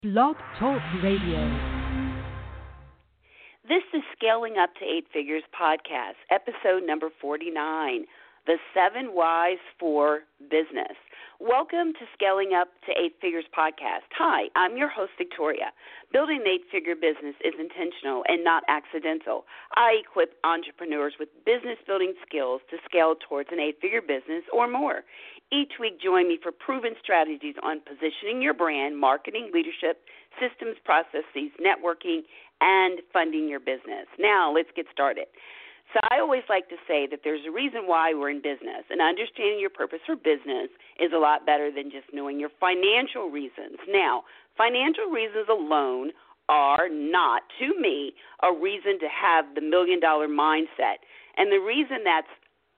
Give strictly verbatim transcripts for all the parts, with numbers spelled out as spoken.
Blog Talk Radio. This is Scaling Up to Eight Figures podcast, episode number forty-nine, The Seven Whys for Business. Welcome to Scaling Up to Eight Figures podcast. Hi, I'm your host, Victoria. Building an eight-figure business is intentional and not accidental. I equip entrepreneurs with business-building skills to scale towards an eight-figure business or more. Each week, join me for proven strategies on positioning your brand, marketing, leadership, systems, processes, networking, and funding your business. Now, let's get started. So I always like to say that there's a reason why we're in business, and understanding your purpose for business is a lot better than just knowing your financial reasons. Now, financial reasons alone are not, to me, a reason to have the million-dollar mindset. And the reason that's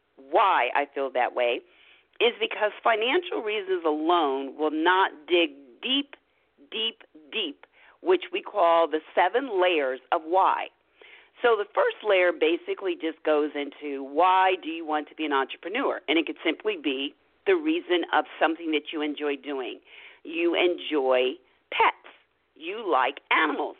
why I feel that way is because financial reasons alone will not dig deep, deep, deep, which we call the seven layers of why. So the first layer basically just goes into why do you want to be an entrepreneur? And it could simply be the reason of something that you enjoy doing. You enjoy pets. You like animals.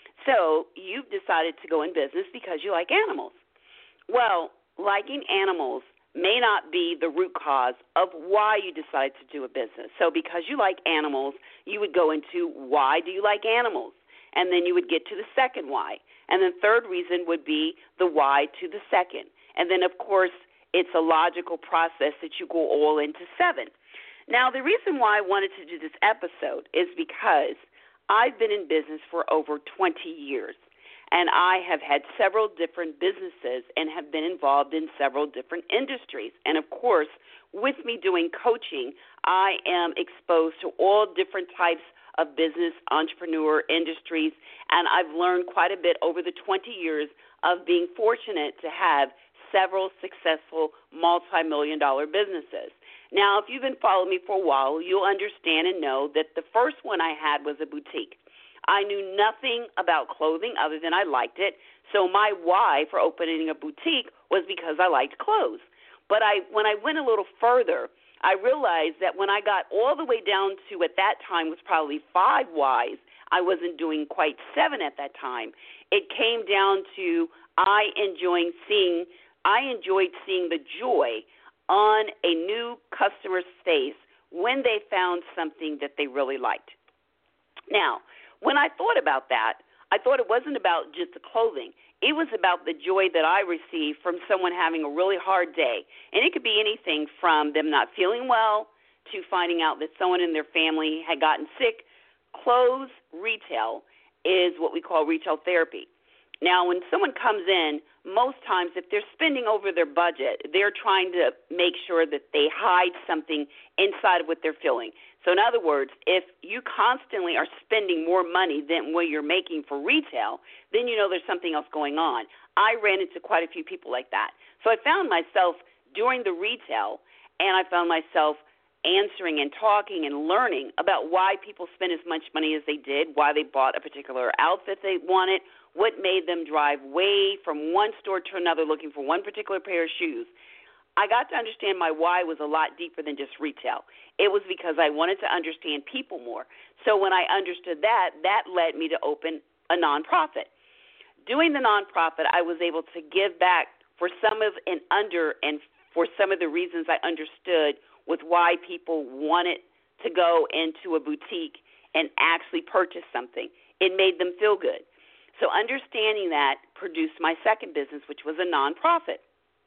So you've decided to go in business because you like animals. Well, liking animals may not be the root cause of why you decide to do a business. So because you like animals, you would go into why do you like animals? And then you would get to the second why. And the third reason would be the why to the second. And then, of course, it's a logical process that you go all into seven. Now, the reason why I wanted to do this episode is because I've been in business for over twenty years. And I have had several different businesses and have been involved in several different industries. And, of course, with me doing coaching, I am exposed to all different types of business, entrepreneur, industries, and I've learned quite a bit over the twenty years of being fortunate to have several successful multi-million dollar businesses. Now, if you've been following me for a while, you'll understand and know that the first one I had was a boutique. I knew nothing about clothing other than I liked it, so my why for opening a boutique was because I liked clothes. But I, when I went a little further, I realized that when I got all the way down to, at that time, was probably five whys, I wasn't doing quite seven at that time. It came down to I enjoying seeing, I enjoyed seeing the joy on a new customer's face when they found something that they really liked. Now, when I thought about that, I thought it wasn't about just the clothing. It was about the joy that I received from someone having a really hard day. And it could be anything from them not feeling well to finding out that someone in their family had gotten sick. Clothes retail is what we call retail therapy. Now, when someone comes in, most times if they're spending over their budget, they're trying to make sure that they hide something inside of what they're feeling. So in other words, if you constantly are spending more money than what you're making for retail, then you know there's something else going on. I ran into quite a few people like that. So I found myself doing the retail, and I found myself answering and talking and learning about why people spend as much money as they did, why they bought a particular outfit they wanted, what made them drive way from one store to another looking for one particular pair of shoes. I got to understand my why was a lot deeper than just retail. It was because I wanted to understand people more. So when I understood that, that led me to open a nonprofit. Doing the nonprofit, I was able to give back for some of and under and for some of the reasons I understood with why people wanted to go into a boutique and actually purchase something. It made them feel good. So understanding that produced my second business, which was a nonprofit.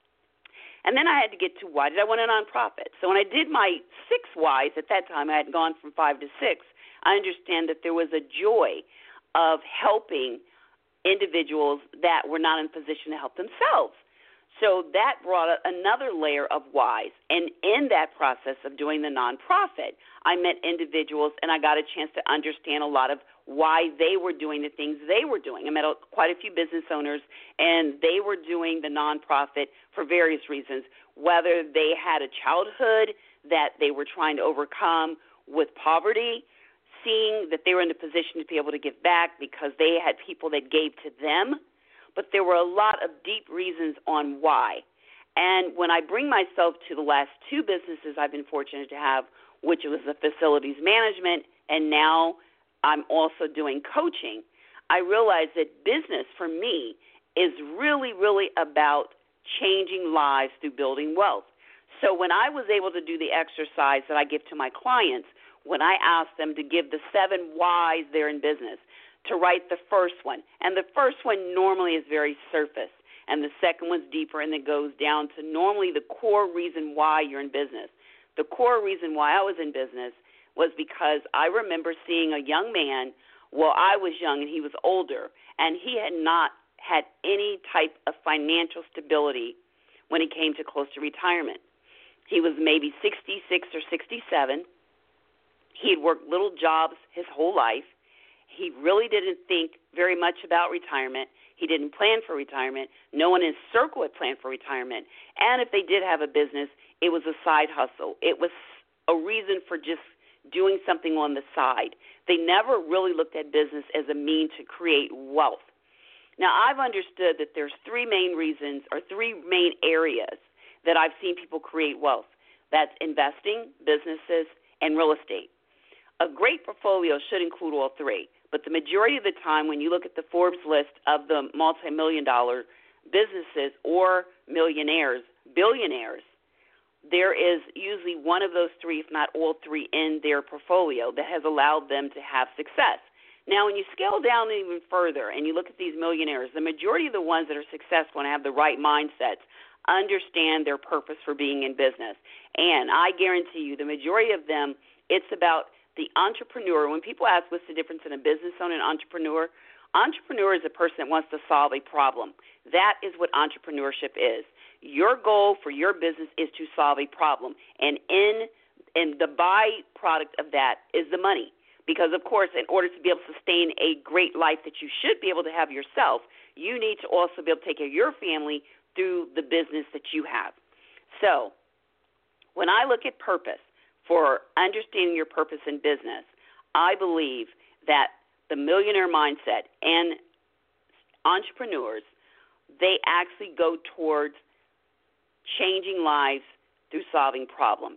And then I had to get to why did I want a nonprofit. So when I did my six whys, at that time I had gone from five to six, I understand that there was a joy of helping individuals that were not in a position to help themselves. So that brought another layer of whys. And in that process of doing the nonprofit, I met individuals and I got a chance to understand a lot of why they were doing the things they were doing. I met a, quite a few business owners, and they were doing the nonprofit for various reasons, whether they had a childhood that they were trying to overcome with poverty, seeing that they were in a position to be able to give back because they had people that gave to them. But there were a lot of deep reasons on why. And when I bring myself to the last two businesses I've been fortunate to have, which was the facilities management and now I'm also doing coaching, I realized that business for me is really, really about changing lives through building wealth. So when I was able to do the exercise that I give to my clients, when I ask them to give the seven whys they're in business, to write the first one, and the first one normally is very surface, and the second one's deeper, and it goes down to normally the core reason why you're in business. The core reason why I was in business was because I remember seeing a young man, well, I was young and he was older, and he had not had any type of financial stability when it came to close to retirement. He was maybe sixty-six or sixty-seven. He had worked little jobs his whole life. He really didn't think very much about retirement. He didn't plan for retirement. No one in his circle had planned for retirement. And if they did have a business, it was a side hustle. It was a reason for just doing something on the side. They never really looked at business as a means to create wealth. Now, I've understood that there's three main reasons or three main areas that I've seen people create wealth. That's investing, businesses, and real estate. A great portfolio should include all three, but the majority of the time when you look at the Forbes list of the multi-million dollar businesses or millionaires, billionaires, there is usually one of those three, if not all three, in their portfolio that has allowed them to have success. Now, when you scale down even further and you look at these millionaires, the majority of the ones that are successful and have the right mindsets understand their purpose for being in business. And I guarantee you the majority of them, it's about the entrepreneur. When people ask what's the difference in a business owner and an entrepreneur, entrepreneur is a person that wants to solve a problem. That is what entrepreneurship is. Your goal for your business is to solve a problem. And in, in the byproduct of that is the money. Because, of course, in order to be able to sustain a great life that you should be able to have yourself, you need to also be able to take care of your family through the business that you have. So when I look at purpose, for understanding your purpose in business, I believe that the millionaire mindset and entrepreneurs, they actually go towards changing lives through solving problems.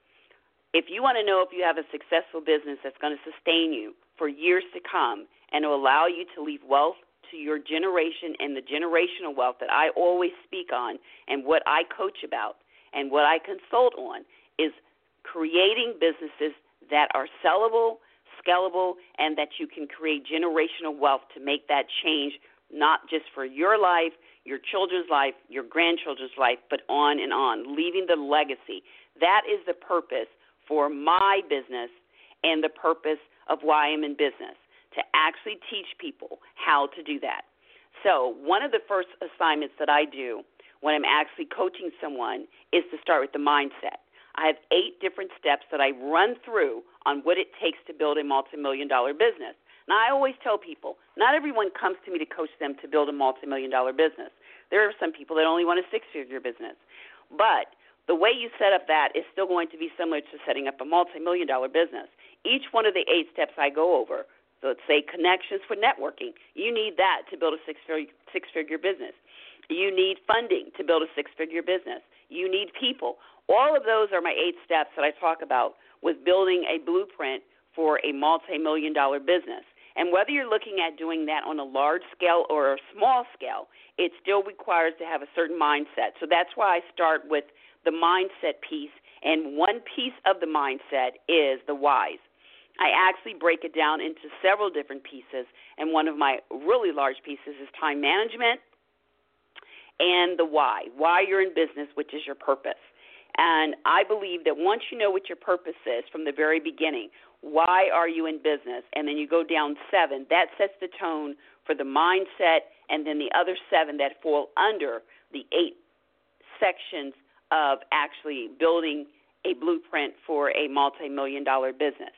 If you want to know if you have a successful business that's going to sustain you for years to come and will allow you to leave wealth to your generation and the generational wealth that I always speak on and what I coach about and what I consult on is creating businesses that are sellable, scalable, and that you can create generational wealth to make that change not just for your life, your children's life, your grandchildren's life, but on and on, leaving the legacy. That is the purpose for my business and the purpose of why I'm in business, to actually teach people how to do that. So one of the first assignments that I do when I'm actually coaching someone is to start with the mindset. I have eight different steps that I run through on what it takes to build a multi-million dollar business. Now, I always tell people, not everyone comes to me to coach them to build a multi-million dollar business. There are some people that only want a six-figure business. But the way you set up that is still going to be similar to setting up a multi-million dollar business. Each one of the eight steps I go over, so let's say connections for networking, you need that to build a six-figure, six-figure business. You need funding to build a six-figure business. You need people. All of those are my eight steps that I talk about with building a blueprint for a multi-million dollar business. And whether you're looking at doing that on a large scale or a small scale, it still requires to have a certain mindset. So that's why I start with the mindset piece, and one piece of the mindset is the whys. I actually break it down into several different pieces, and one of my really large pieces is time management and the why, why you're in business, which is your purpose. And I believe that once you know what your purpose is from the very beginning, why are you in business, and then you go down seven, that sets the tone for the mindset, and then the other seven that fall under the eight sections of actually building a blueprint for a multi-million dollar business.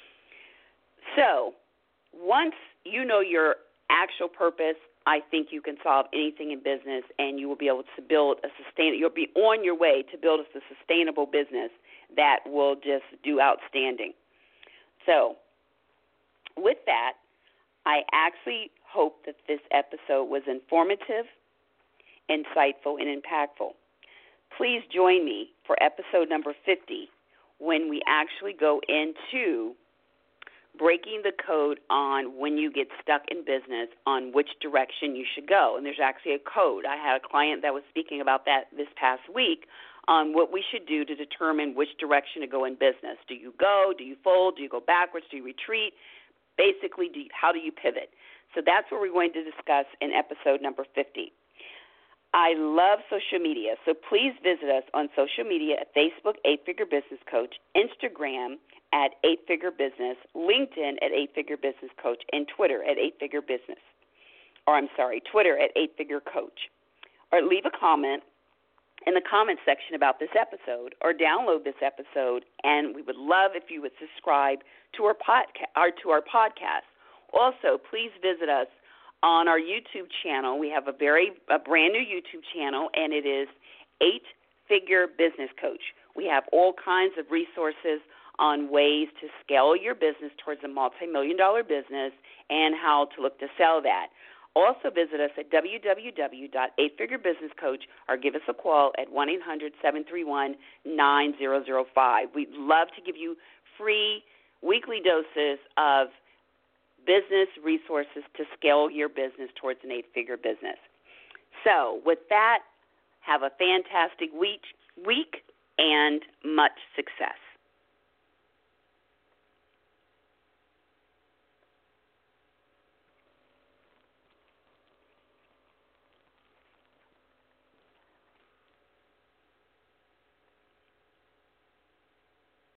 So once you know your actual purpose, I think you can solve anything in business, and you will be able to build a sustain. You'll be on your way to build a sustainable business that will just do outstanding. So with that, I actually hope that this episode was informative, insightful, and impactful. Please join me for episode number fifty when we actually go into breaking the code on when you get stuck in business on which direction you should go. And there's actually a code. I had a client that was speaking about that this past week on what we should do to determine which direction to go in business. Do you go? Do you fold? Do you go backwards? Do you retreat? Basically, do you, how do you pivot? So that's what we're going to discuss in episode number fifty. I love social media, so please visit us on social media at Facebook, Eight Figure Business Coach, Instagram at Eight Figure Business, LinkedIn at Eight Figure Business Coach, and Twitter at Eight Figure Business. Or I'm sorry, Twitter at Eight Figure Coach. Or leave a comment in the comment section about this episode, or download this episode, and we would love if you would subscribe to our podcast. Or to our podcast. Also, please visit us on our YouTube channel. We have a very a brand new YouTube channel, and it is Eight Figure Business Coach. We have all kinds of resources on ways to scale your business towards a multi-million dollar business and how to look to sell that. Also visit us at w w w dot eight figure business coach or give us a call at one eight hundred seven three one nine zero zero five. We'd love to give you free weekly doses of business resources to scale your business towards an eight-figure business. So with that, have a fantastic week, week and much success.